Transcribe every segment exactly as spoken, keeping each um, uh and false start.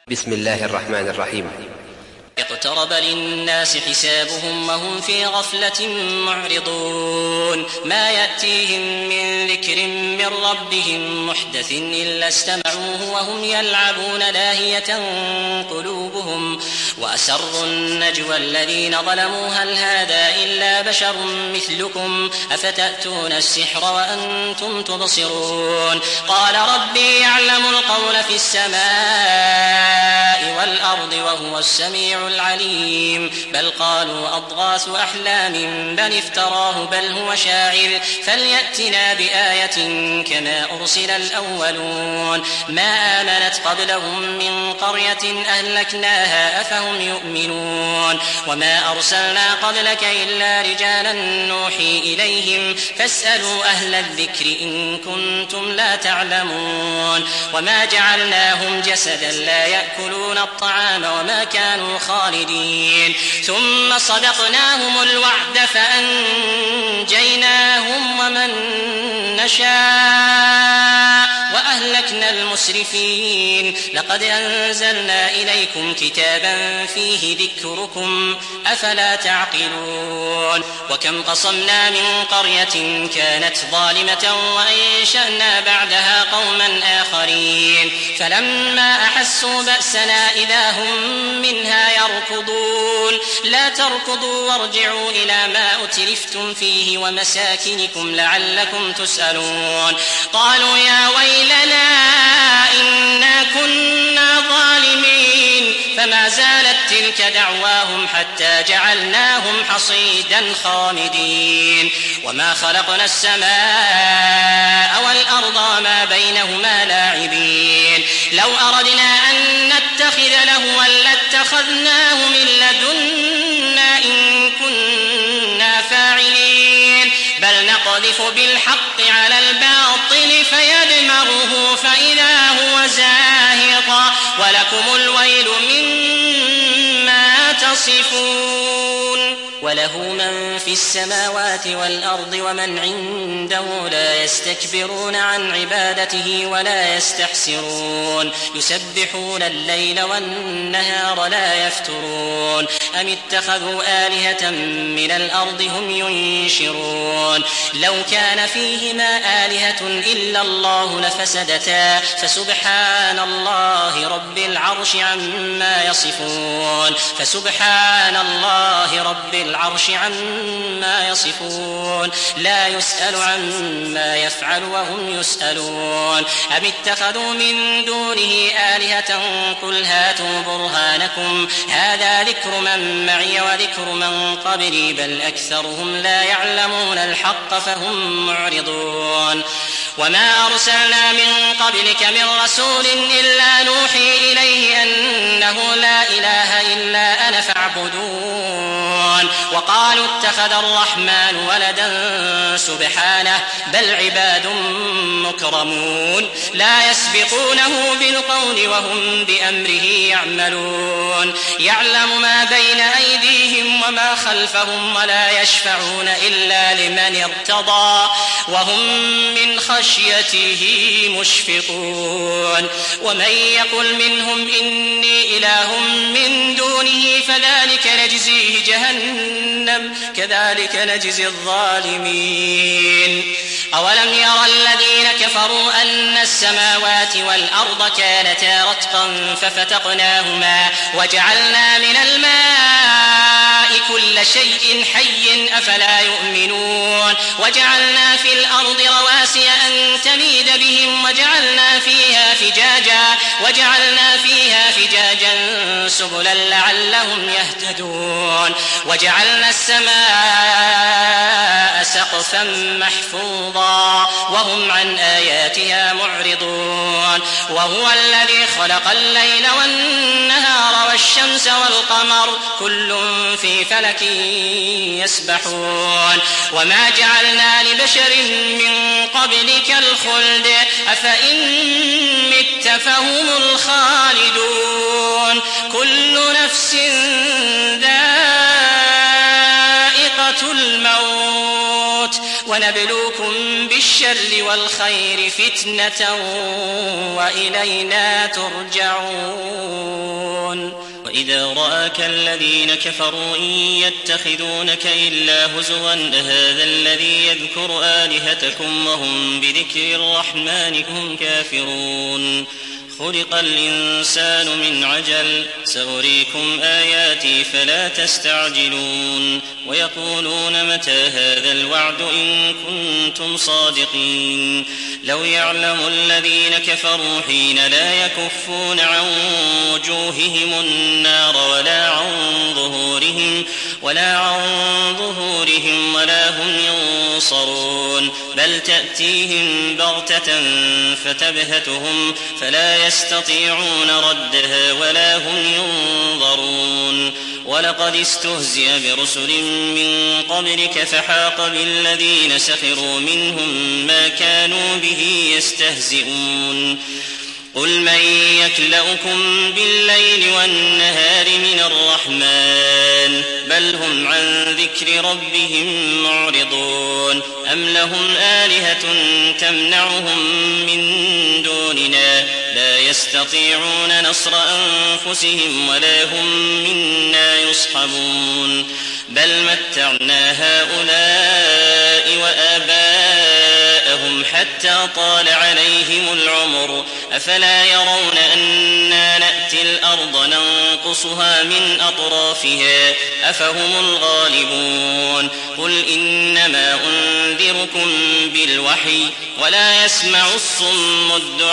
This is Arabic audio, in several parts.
بسم الله الرحمن الرحيم. اقترب للناس حسابهم وهم في غفلة معرضون ما يأتيهم من ذكر من ربهم محدث إلا استمعوه وهم يلعبون لاهية قلوبهم وأسروا النجوى الذين ظلموا هل هذا إلا بشر مثلكم أفتأتون السحر وأنتم تبصرون قال ربي يعلم القول في السماء والأرض وهو السميع العليم بل قالوا أضغاث أحلام بل افتراه بل هو شاعر فليأتنا بآية كما أرسل الأولون ما آمنت قبلهم من قرية أهلكناها أفهم يؤمنون وما أرسلنا قبلك إلا رجالا نوحي إليهم فاسألوا أهل الذكر إن كنتم لا تعلمون وما جعلناهم جسدا لا يأكلون الطعام وما كانوا خالدين ثم صدقناهم الوعد فأنجيناهم ومن نشاء وأهلكنا المسرفين لقد أنزلنا إليكم كتابا فيه ذكركم أفلا تعقلون وكم قصمنا من قرية كانت ظالمة وأنشأنا بعدها قوما آخرين فلما أحسوا بأسنا إذا هم منها يركضون لا تركضوا وارجعوا إلى ما أترفتم فيه ومساكنكم لعلكم تسألون قالوا يا ويلنا إنا كنا ظالمين فما زالت تلك دعواهم حتى جعلناهم حصيدا خامدين وما خلقنا السماء والأرض وما بينهما لاعبين لو أردنا أن نتخذ لهوا لاتخذناه من لدنا إن كنا فاعلين بل نقذف بالحق على الباطل فيدمغه فإذا هو زاهق ولكم الويل مما تصفون وله من في السماوات والأرض ومن عنده لا يستكبرون عن عبادته ولا يستحسرون يسبحون الليل والنهار لا يفترون أم اتخذوا آلهة من الأرض هم ينشرون لو كان فيهما آلهة إلا الله لفسدتا فسبحان الله رب العرش عما يصفون فسبحان الله رب العرش عما يصفون لا يسأل عما يفعل وهم يسألون أم اتخذوا من دونه آلهة قل هاتوا برهانكم هذا ذكر من معي وذكر من قبلي بل أكثرهم لا يعلمون الحق فهم معرضون وما أرسلنا من قبلك من رسول إلا نوحي إليه أنه لا إله إلا أنا فاعبدون وقالوا اتخذ الرحمن ولدا سبحانه بل عباد مكرمون لا يسبقونه بالقول وهم بأمره يعملون يعلم ما بين أيديهم وما خلفهم ولا يشفعون إلا لمن ارتضى وهم من خشيته مشفقون ومن يقل منهم إني إله من دونه فذلك نجزيه جهنم كذلك نجزي الظالمين أولم يرى الذين كفروا أن السماوات والأرض كانتا رتقا ففتقناهما وجعلنا من الماء كل شيء حي أفلا يؤمنون وجعلنا في الأرض رواسي أن تميد بهم وجعلنا فيها فجاجا وجعلنا فيها فجاجا سبلا لعلهم يهتدون وجعلنا السماء سقفا محفوظا وهم عن آياتها معرضون وهو الذي خلق الليل والنهار والشمس والقمر كل في فلك يسبحون وما جعلنا لبشر من قبلك الخلد أفإن مت فهم الخالدون كل نفس ذائقة الموت ونبلوكم بالشر والخير فتنة وإلينا ترجعون. وإذا رآك الذين كفروا إن يتخذونك إلا هزوا أهذا الذي يذكر آلهتكم وهم بذكر الرحمن هم كافرون خلق الإنسان من عجل سأريكم آياتي فلا تستعجلون ويقولون متى هذا الوعد إن كنتم صادقين لو يعلم الذين كفروا حين لا يكفون عن وجوههم النار ولا عن ظهورهم ولا عن ظهورهم ولا هم ينصرون بل تأتيهم بغتة فتبهتهم فلا يستطيعون ردها ولا هم ينظرون ولقد استهزئ برسل من قبلك فحاق بالذين سخروا منهم ما كانوا به يستهزئون قل من يكلؤكم بالليل والنهار من الرحمن بل هم عن ذكر ربهم معرضون أم لهم آلهة تمنعهم من دوننا لا يستطيعون نصر أنفسهم ولا هم منا يصحبون بل متعنا هؤلاء وآباءهم حتى طال عليهم العمر أفلا يرون أنا نأتي الأرض ننقصها من أطرافها أفهم الغالبون قل إنما أنذركم بالوحي ولا يسمع الصم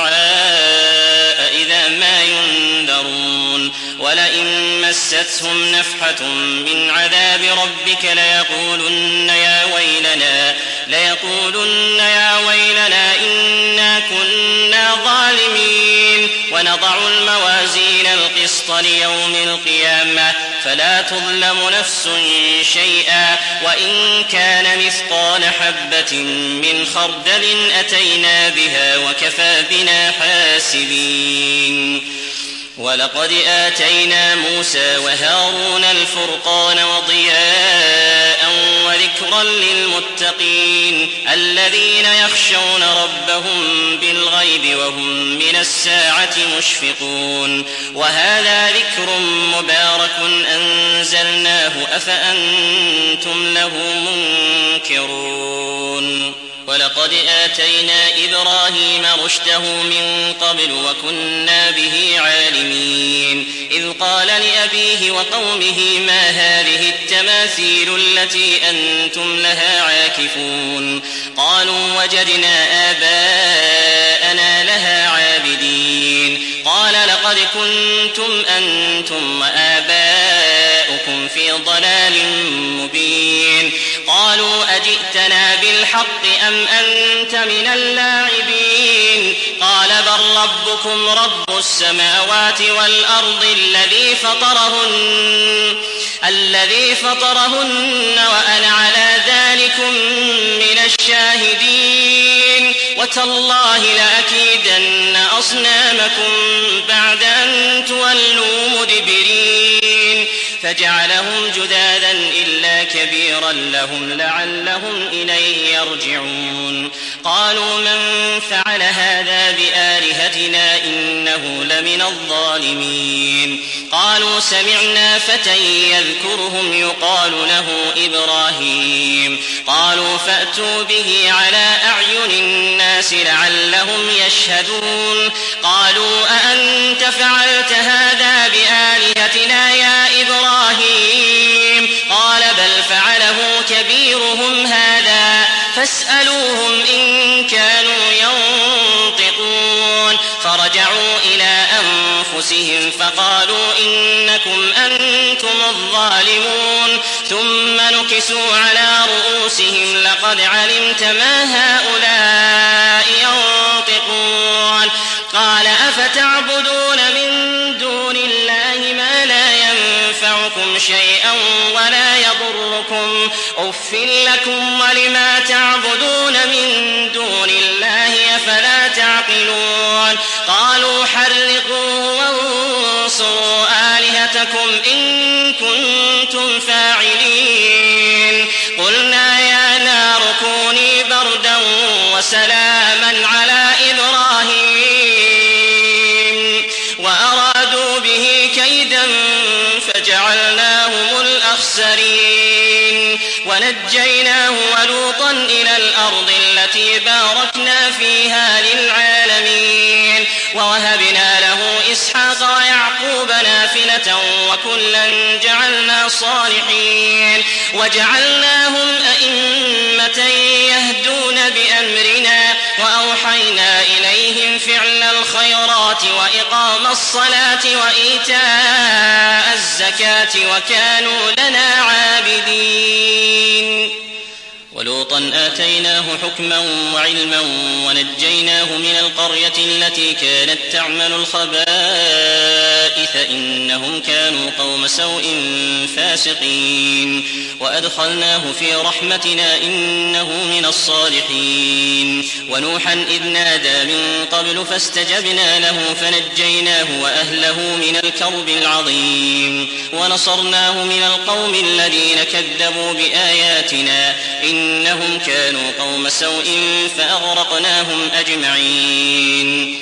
الدعاء إذا ما ينذرون ولئن مستهم نفحة من عذاب ربك ليقولن يا ويلنا ليقولن يا ويلنا إنا كنا ظالمين ونضع الموازين القسط ليوم القيامة فلا تظلم نفس شيئا وإن كان مثقال حبة من خردل أتينا بها وكفى بنا حاسبين ولقد آتينا موسى وهارون الفرقان وضياء وذكرا للمتقين الذين يخشون ربهم بالغيب وهم من الساعة مشفقون وهذا ذكر مبارك أنزلناه أفأنتم له منكرون ولقد آتينا إبراهيم رشده من قبل وكنا به عالمين إذ قال لأبيه وقومه ما هذه التماثيل التي أنتم لها عاكفون قالوا وجدنا آباءنا لها عابدين قال لقد كنتم أنتم وآباؤكم في ضلال مبين قالوا أجئتنا بالحق أم أنت من اللاعبين قال بل ربكم رب السماوات والأرض الذي فطرهن الذي فطرهن وأنا على ذلكم من الشاهدين وتالله لأكيدن أصنامكم بعد أن تولوا مدبرين فجعلهم جذاذا إلا كبيرا لهم لعلهم إليه يرجعون قالوا من فعل هذا بآلهتنا إنه لمن الظالمين قالوا سمعنا فتى يذكرهم يقال له إبراهيم قالوا فأتوا به على أعين الناس لعلهم يشهدون قالوا أأنت فعلت هذا بآلهتنا يا إبراهيم قال بل فعله كبيرهم هذا فاسألوهم إن كانوا ينطقون فرجعوا إلى أنفسهم فقالوا إنكم أنتم الظالمون ثم نكسوا على رؤوسهم لقد علمت ما هؤلاء ينطقون قال أفتعبدون من دون الله ما لا ينفعكم شيئا ولا يضركم أف لكم ولما تعبدون من دون الله أفلا تعقلون قالوا حرقوه وانصروا آلهتكم إن كنتم فاعلين قلنا يا نار كوني بردا وسلاما على إبراهيم وأرادوا به كيدا الأخسرين. ونجيناه ولوطا إلى الأرض التي باركنا فيها للعالمين. ووهبنا له إسحاق ويعقوب نافلة وكلا جعلنا صالحين. وجعلناهم أئمة يهدون بأمرنا وأوحينا إليهم فعل الخيرات وإقام الصلاة وإيتاء الزكاة وكانوا لنا عابدين. ولوطا آتيناه حكما وعلما ونجيناه من القرية التي كانت تعمل الخبائث إنهم كانوا قوم سوء فاسقين. وأدخلناه في رحمتنا إنه من الصالحين. ونوحا إذ نادى من قبل فاستجبنا له فنجيناه وأهله من الكرب العظيم. ونصرناه من القوم الذين كذبوا بآياتنا إنهم كانوا قوم سوء فأغرقناهم أجمعين.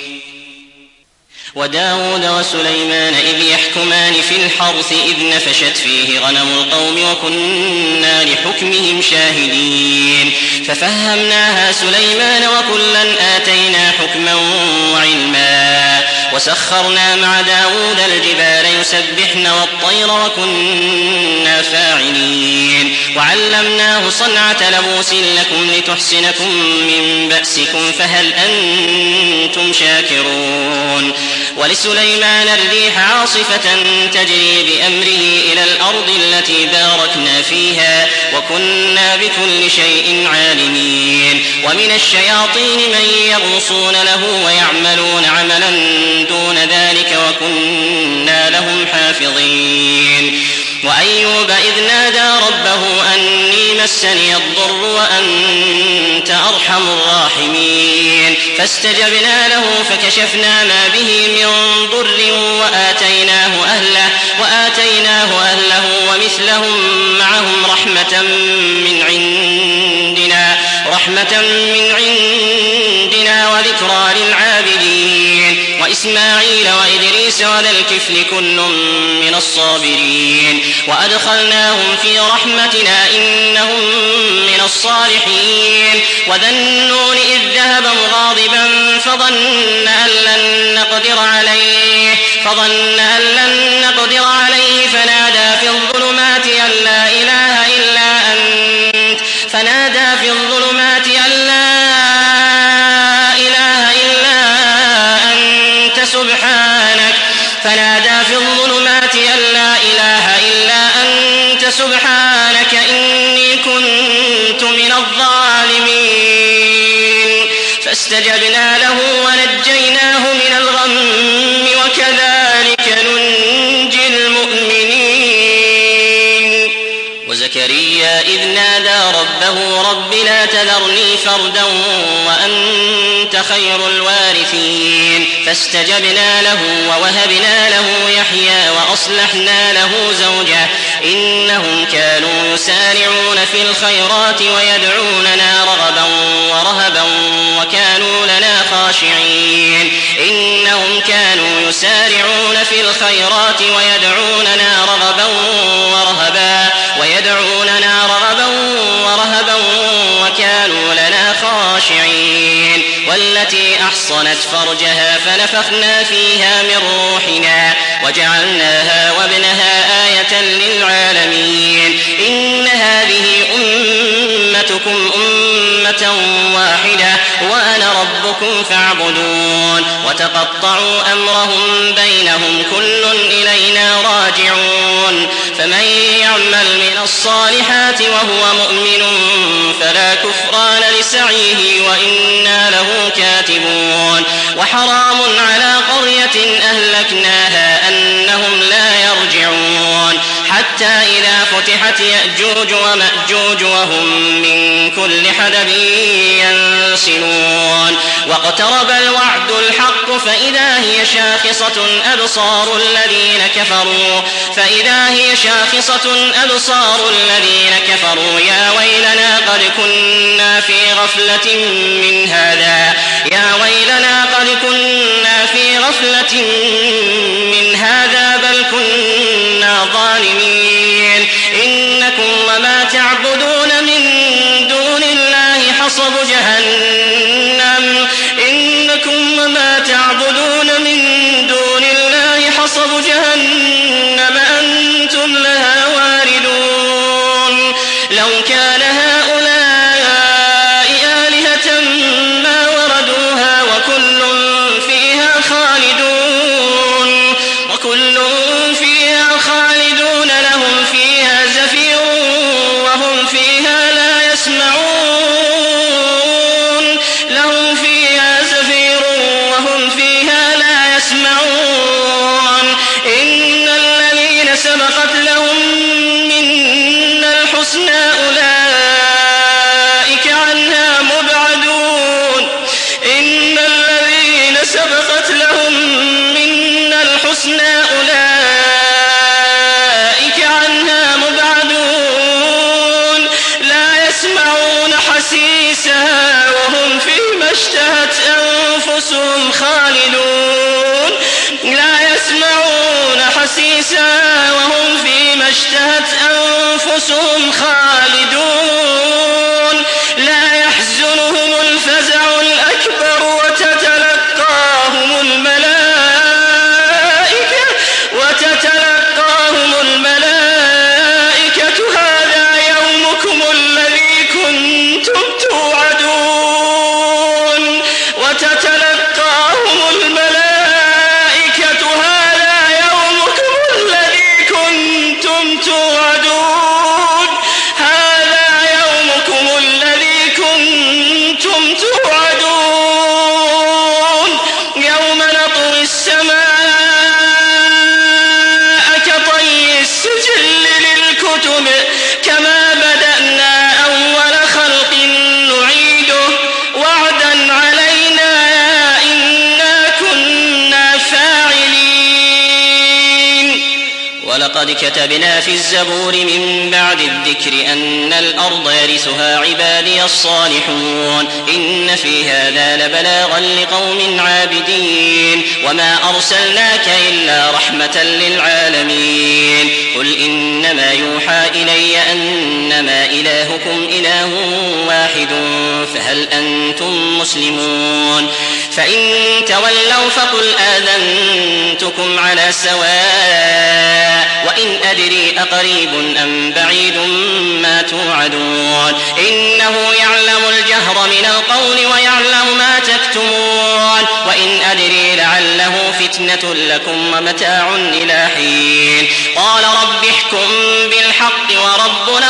وداود وسليمان إذ يحكمان في الحرث إذ نفشت فيه غنم القوم وكنا لحكمهم شاهدين. ففهمناها سليمان وكلا آتينا حكما وعلما. وسخرنا مع داود الجبال يسبحن والطير وكنا فاعلين. وعلمناه صنعة لبوس لكم لتحسنكم من بأسكم فهل أنتم شاكرون. ولسليمان الريح عاصفة تجري بأمره إلى الأرض التي باركنا فيها وكنا بكل شيء عالمين. ومن الشياطين من يغوصون له ويعملون عملا دون ذلك وكنا لهم حافظين. وأيوب إذ نادى ربه أني مسني الضر وأنت أرحم الراحمين. فاستجبنا له فكشفنا ما به من ضر وآتيناه أهله, وآتيناه أهله ومثلهم معهم رحمة من عندنا, رحمة من عندنا وذكرى للعابدين. وإسماعيل وإدريس وذا الكفل كل من الصابرين. وأدخلناهم في رحمتنا إنهم من الصالحين. وذا النون إذ ذهب مغاضبا فظن أن لن نقدر عليه فظن أن لن نقدر عليه فنادى في الظلمات أن لا إله إلا أنت فنادى في الظلمات أن لا إله إلا أنت سبحانك فنادى في الظلمات أن لا إله إلا أنت سبحانك إني كنت من الظالمين. فاستجبنا له ونجيناه من الغم وكذلك ننجي المؤمنين. وزكريا إذ نادى ربه رب لا تذرني فردا وأنت خير الوارثين. فاستجبنا له ووهبنا له يحيى وأصلحنا له زوجه إنهم كانوا يسارعون في الخيرات ويدعوننا رغبا ورهبا وكانوا لنا خاشعين. إنهم كانوا يسارعون في الخيرات ويدعوننا رغبا ورهبا ويدعوننا رغبا ورهبا وكانوا لنا خاشعين. والتي أحصنت فرجها فنفخنا فيها من روحنا وجعلناها وابنها آية للعالمين. إن هذه أمتكم أمة واحدة وأنا ربكم فاعبدون. وتقطعوا أمرهم بينهم كل إلينا راجعون. فمن يعمل من الصالحات وهو مؤمن فلا كفران لسعيه وإنا له كاتبون. وحرام على قرية أهلكناها أنهم لا يرجعون حتى إذا فتحت يأجوج ومأجوج وهم من كل حدب ينسلون. واقترب الوعد الحق فإذا هي شاخصة أبصار الذين كفروا فإذا هي شاخصة أبصار الذين كفروا يا ويلنا قد كنا في غفلة من هذا يا ويلنا قد كنا في غفلة من هذا بل كنا ظالمين. إن وما تعبدون من دون الله حصب جهنم إنكم وما تعبدون من دون الله حصب جهنم أنتم لها واردون لو كان هؤلاء آلهة ما وردوها وكل فيها خالدون وكل فيها خالدون لهم فيها زفير وهم فيها لا يسمعون لهم فيها زفير وهم فيها لا يسمعون إن الذين سبقت لهم منا الحسنى أولئك عنها مبعدون إن الذين سبقت لهم منا الحسنى أولئك عنها مبعدون لا يسمعون حسيسها وهم فيما اشتهت أنفسهم خالدون لا يسمعون حسيسها وهم فيما اشتهت أنفسهم خالدون لا يحزنهم الفزع الأكبر وتتلقاهم الملائكة وتتلقاهم الملائكة هذا يومكم الذي كنتم توعدون وتتلقاهم الملائكة هذا يومكم الذي كنتم توعدون هذا يومكم الذي كنتم توعدون يوم نطوي السماء كطي السجل للكتب كما بدأنا أول خلق نعيده وعدا علينا إنا كنا فاعلين ولقد كتبنا في الزبور من بعد الذكر أن الأرض يرثها عبادي الصالحون إن في هذا لبلاغا لقوم عابدين وما أرسلناك إلا رحمة للعالمين قل إنما يوحى إلي أنما إلهكم إله واحد فهل أنتم مسلمون فإن تولوا فقل آذنتكم على سواء وإن أدري أقريب أم بعيد ما توعدون إنه يعلم الجهر من القول ويعلم ما تكتمون وإن أدري لعله فتنة لكم ومتاع إلى حين قال رب احكم بالحق وربنا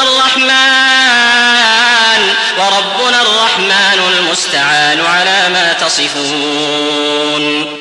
الرحمن وربنا الرحمن المستعان على ما تصفون